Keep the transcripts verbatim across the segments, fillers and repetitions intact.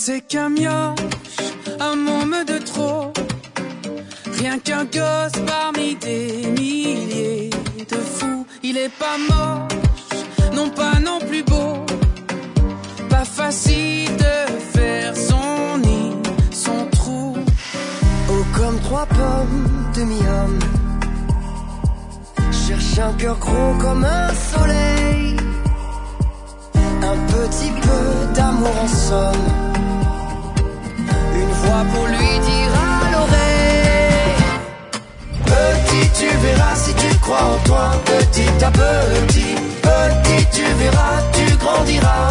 C'est qu'un mioche, un môme de trop. Rien qu'un gosse parmi des milliers de fous. Il est pas moche, non pas non plus beau. Pas facile de faire son nid, son trou. Haut comme trois pommes, demi-homme. Cherche un cœur gros comme un soleil. Un petit peu d'amour en somme. Une voix pour lui dire à l'oreille. Petit, tu verras si tu crois en toi. Petit à petit, petit, tu verras, tu grandiras.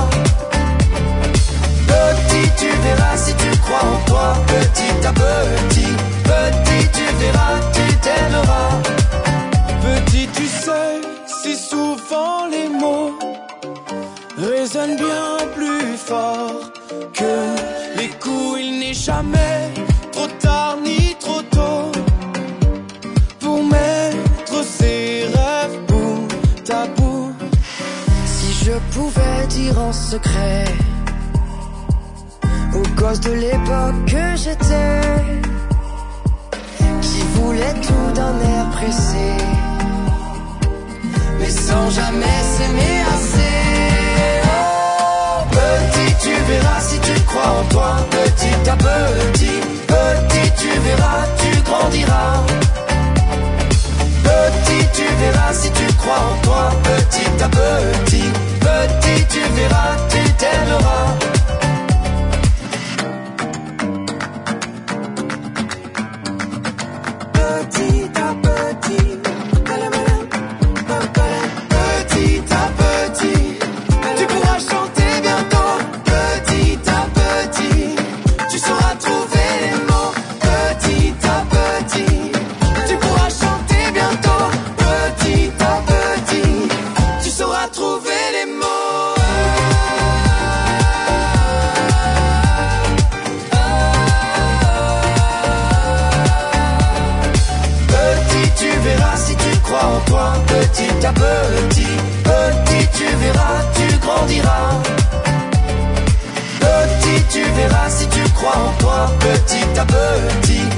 Petit, tu verras si tu crois en toi. Petit à petit, petit, tu verras, tu t'aimeras. Petit, tu sais, si souvent les mots résonnent bien plus fort que les coups. Il n'est jamais trop tard ni trop tôt pour mettre ses rêves bout à bout. Si je pouvais dire en secret aux gosses de l'époque que j'étais, qui voulait tout d'un air pressé, mais sans jamais s'aimer assez. Oh, petit, tu verras si tu crois en toi. Petit à petit, petit, tu verras, tu grandiras. Petit, tu verras si tu crois en toi. Petit à petit, petit, tu verras, tu t'aimeras. Petit à petit, petit à petit, tu pourras chanter bientôt. Petit à petit, tu sauras trouver les mots. Petit à petit, tu pourras chanter bientôt. Petit à petit, tu sauras trouver les mots. Petit, tu verras si tu crois en toi. Petit à petit, petit, tu verras, tu grandiras. Petit, tu verras si tu crois en toi. Petit à petit,